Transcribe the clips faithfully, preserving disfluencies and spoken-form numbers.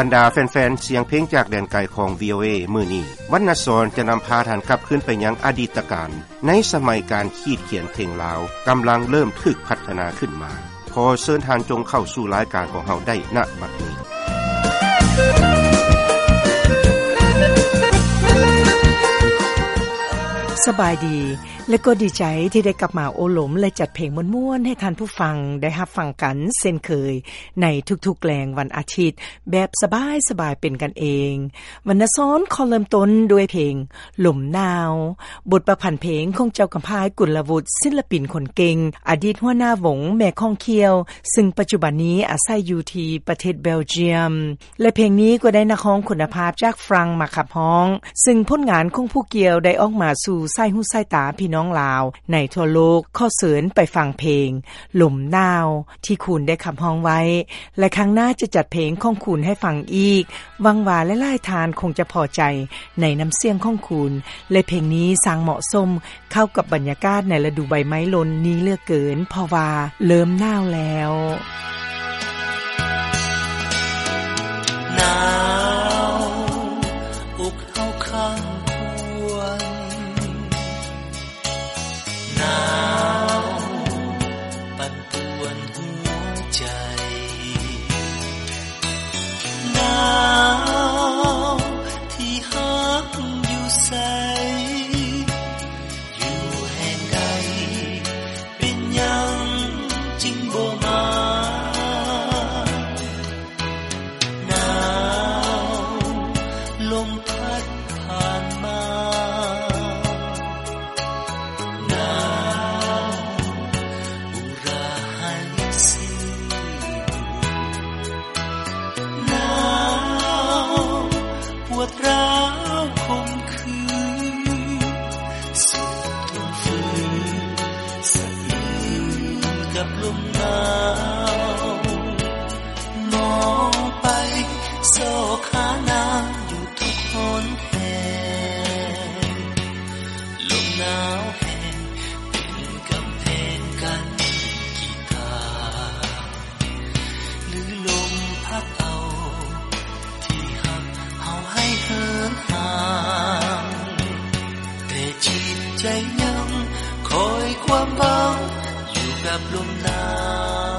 รรดาแฟนๆเสียงเพลงจากแดนไกลของ วี โอ เอ มื้อนี้วรรณสรจะนําพาท่านกลับคืนไปยังอดีตการในสมัยการขีดเขียนเพลงลาวกําลังเริ่มถึกพัฒนาขึ้นมาขอเชิญท่านจงเข้าสู่รายการของเฮาได้ณบัดนี้สบายดีและก็ดีใจที่ได้กลับมาโอหลมและจัดเพลงม่วนๆให้ท่านผู้ฟังได้รับฟังกันเช่นเคยในทุกๆแรงวันอาทิตย์แบบสบายๆเป็นกันเองวรรณสรขอเริ่มต้นด้วยเพลงลมหนาวบทประพันธ์เพลงของเจ้ากำพายกุลวุฒิศิลปินคนเก่งอดีตหัวหน้าวงแม่ข้องเคียวซึ่งปัจจุบันนี้อาศัยอยู่ที่ประเทศเบลเยียมและเพลงนี้ก็ได้นักร้องคุณภาพจากฝรั่งมาขับร้องซึ่งผลงานของผู้เกี่ยวได้ออกมาสู่สายหูสายตาพี่น้องลาวในทั่วโลกขอเชิญไปฟังเพลงลมหนาวที่คุณได้ขับร้องไว้และครั้งหน้าจะจัดเพลงของคุณให้ฟังอีกหวังว่าหลายๆทานคงจะพอใจในน้ำเสียงของคุณและเพลงนี้สร้างเหมาะสมเข้ากับบรรยากาศในฤดูใบไม้หล่นนี้เหลือเกินเพราะว่าเริ่มหนาวแล้วหนาวอกเฮาข้างหนาวปั่นป่วนหัวใจหนาวที่ฮักอยู่ไสอยู่แห่งใดเป็นหยังจึงบ่มาหนาวลมพัดผ่านมาร้าวคมคืนสุดทนฝืนสะอื้นกับลมหนาวมองไปโซขานางอยู่ทุกหนแห่งลมหนาวแห่งเป็นกำแพงกันกีตาหรือลมพัดเอาที่หักเฮาให้เหินห่างแต่จิตใจยังคอยความหวังอยู่กับลมหนาว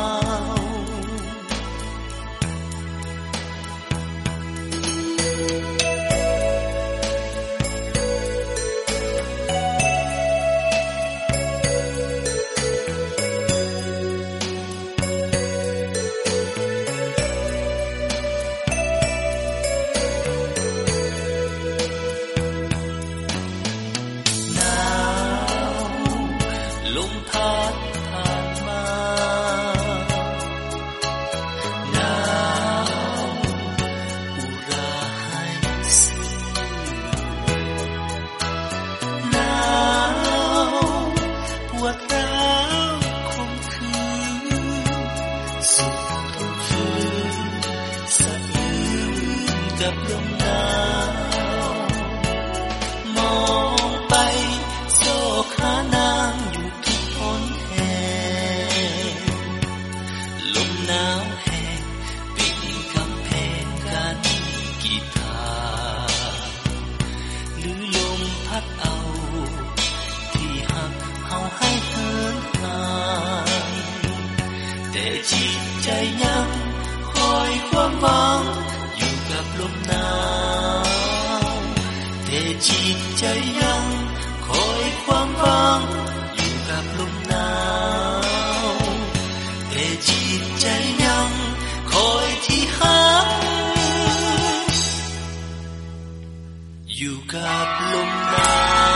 ลมพัดผ่านมาหนาวอุราให้ซึ้งหนาวปวดร้าวคมคืนสุดทนฝืนสะอื้นกับลมหนาวมองไปโซขานางลมหนาวแห้งเป็นกำแพงกันกีตาหรือลมพัดเอาที่หักเฮาให้เหินห่างแต่จิตใจยังคอยความหวังอยู่กับลมหนาวแต่จิตใจยังคอยความหวังอยู่กับลมหนาวแต่จิตใจยังคอยที่หักอยู่กับลมหนาว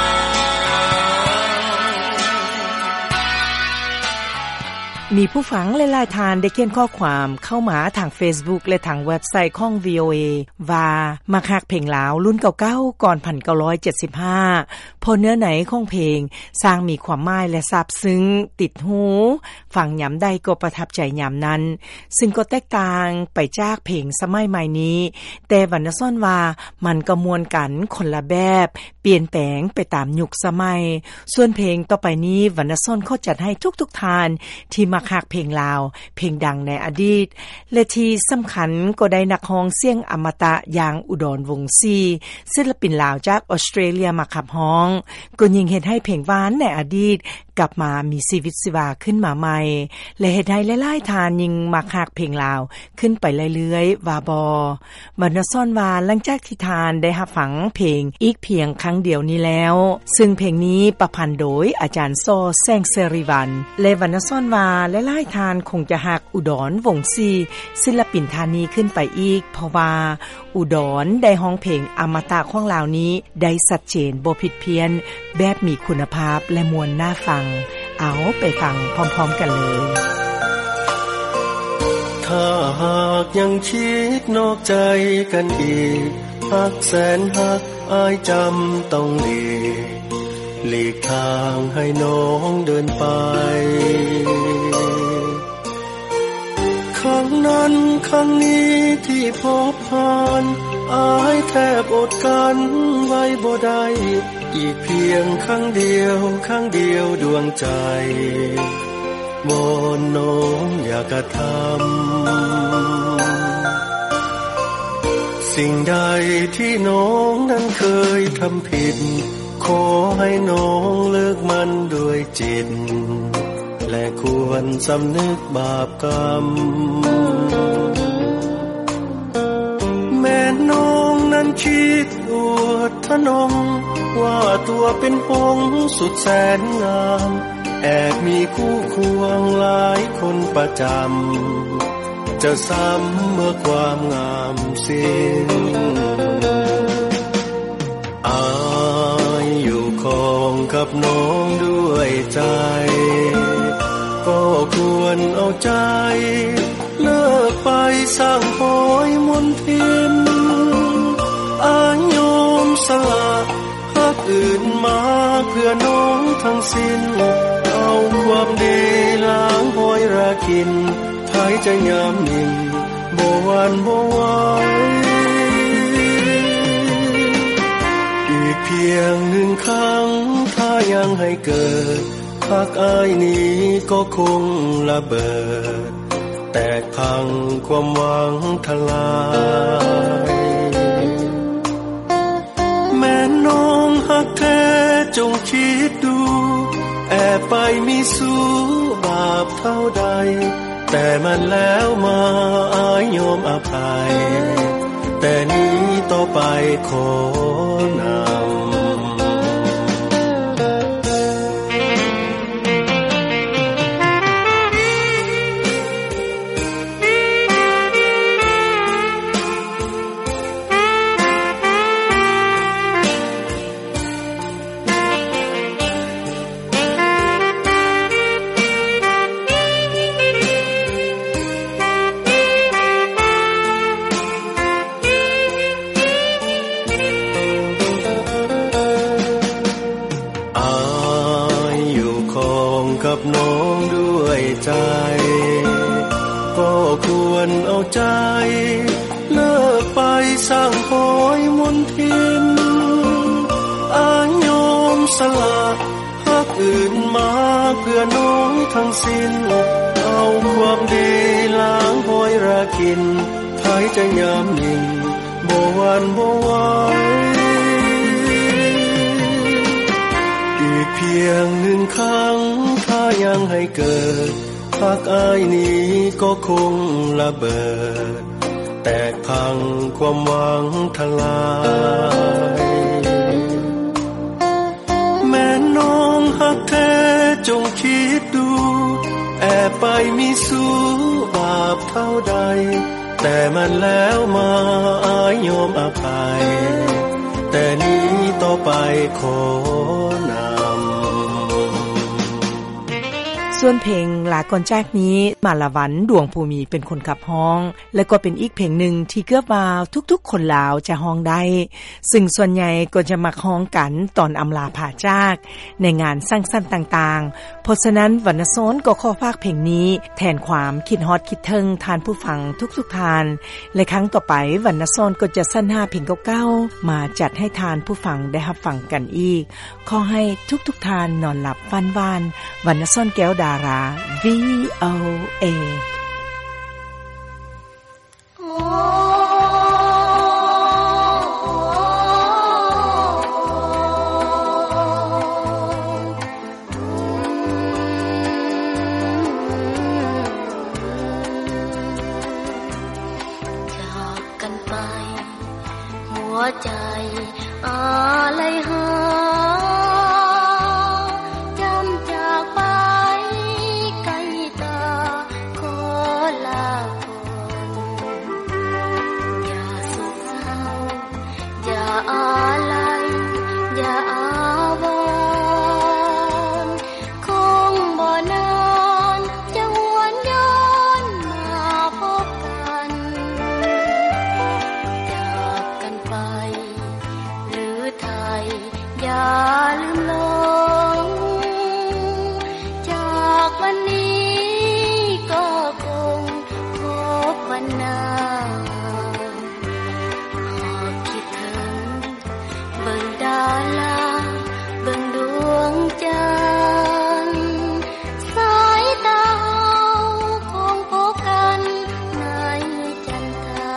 มีผู้ฟังหลายๆทานได้เขียนข้อความเข้ามาทาง Facebook และทางเว็บไซต์ของ วี โอ เอ ว่ามักฮักเพลงลาวรุ่นเก่าๆก่อนหนึ่งพันเก้าร้อยเจ็ดสิบห้าเพราะเนื้อไหนของเพลงสร้างมีความหมายและซาบซึ้งติดหูฟังยามใดก็ประทับใจยามนั้นซึ่งก็แตกต่างไปจากเพลงสมัยใหม่นี้แต่วรรณสรว่ามันก็มวลกันคนละแบบเปลี่ยนแปลงไปตามยุคสมัยส่วนเพลงต่อไปนี้วรรณสรขอจัดให้ทุกๆทานที่มักมักฮักเพลงลาวเพลงดังในอดีตและที่สำคัญก็ได้นักร้องเสียงอมตะอย่างอุดรวงศ์ศรีศิลปินลาวจากออสเตรเลียมาขับร้องก็ยิ่งเฮ็ดให้เพลงหวานในอดีตกลับมามีชีวิตชีวาขึ้นมาใหม่และเฮ็ดให้หลายๆทานยิ่งมักฮักเพลงลาวขึ้นไปเรื่อยๆว่าบ่บรรณซ่อนว่าหลังจากที่ทานได้รับฟังเพลงอีกเพียงครั้งเดียวนี้แล้วซึ่งเพลงนี้ประพันธ์โดยอาจารย์โซแสงเสรีวันและบรรณซ่อนว่าหลายๆทานคงจะฮักอุดรวงศ์ศรีศิลปินทานนี้ขึ้นไปอีกเพราะว่าอุดรได้ร้องเพลงอมตะของลาวนี้ได้ชัดเจนบ่ผิดเพี้ยนแบบมีคุณภาพและมวลน่าฟังเอาไปฟังพร้อมๆกันเลยถ้าหากยังคิดนอกใจกันอีกฮักแสนฮักอ้ายจำต้องหลีกหลีกทางให้น้องเดินไปครั้งนั้นครั้งนี้ที่พบผ่านอ้ายแทบอดกันไว้บ่ได้อีกเพียงครั้งเดียวครั้งเดียวดวงใจวอนน้องอย่ากระทำสิ่งใดที่น้องนั้นเคยทำผิดขอให้น้องเลิกมันด้วยจิตและควรสำนึกบาปกรรมแม่น้องนั้นคิดอวดทะนงว่าตัวเป็นหงส์สุดแสนงามแอบมีคู่ควงหลายคนประจำจะซ้ำเมื่อความงามสิ้นอายอยู่คองกับน้องด้วยใจก็ควรเอาใจเลิกไปสร้างโหยมนทินอายยอมสละฮักอื่นมาเพื่อน้องทั้งสิ้นเอาความดีล้างห้อยราคินไทยจะยามนินบ่หวั่นบ่ไหวอีกเพียงหนึ่งครั้งถ้ายังให้เกิดฮักอ้ายนี้ก็คงระเบิดแตกพังความหวังทลายแม่น้องฮักแท้จงคิดดูแอบไปมีสู้บาปเท่าใดแต่มันแล้วมาอายยอมอภัยแต่นี้ต่อไปขอนำกับน้องด้วยใจก็ควรเอาใจเลิกไปสร้างโหยมนทินอายยอมสละฮักอื่นมาเพื่อน้องทั้งสิ้นเอาความดีล้างห้อยราคินไทยจะยามนินบ่หวั่นบ่ไหวอีกเพียงหนึ่งครั้งถ้ายังให้เกิดฮักอ้ายนี้ก็คงระเบิดแตกพังความหวังทลายแม่น้องฮักแท้จงคิดดูแอบไปมีสู้บาปเท่าใดแต่มันแล้วมาอายยอมอภัยแต่นี้ต่อไปขอนำส่วนเพลงลาก่อนจากนี้มาละวันดวงภูมิเป็นคนขับฮ้องและก็เป็นอีกเพลงหนึ่งที่เกือบว่าทุกๆคนลาวจะฮ้องได้ซึ่งส่วนใหญ่ก็จะมาฮ้องกันตอนอำลาผาจากในงานสร้างสรรค์ต่างๆเพราะฉะนั้นวรรณโซนก็ขอฝากเพลงนี้แทนความคิดฮอดคิดถึงทานผู้ฟังทุกๆทานและครั้งต่อไปวรรณโซนก็จะสรรหาเพลงเก่าๆมาจัดให้ทานผู้ฟังได้รับฟังกันอีกขอให้ทุกๆทานนอนหลับฝันหวานวรรณโซนแก้วดาารา วี โอ เอใจอาลัยหาจำจากไปไกลตาขอลาก่อนอย่าโศกเศร้าอย่าอาลัยอย่าอาวรณ์คงบ่นานจะหวนย้อนมาพบกันจากกันไปอย่าลืมลงจากวันนี้ก็คงพบวันหน้าหากคิดถึงเบิ่งดาราเบิ่งดวงจันทร์สายตาคงพบกันในจันทรา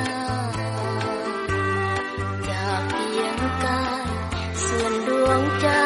ดวงใจ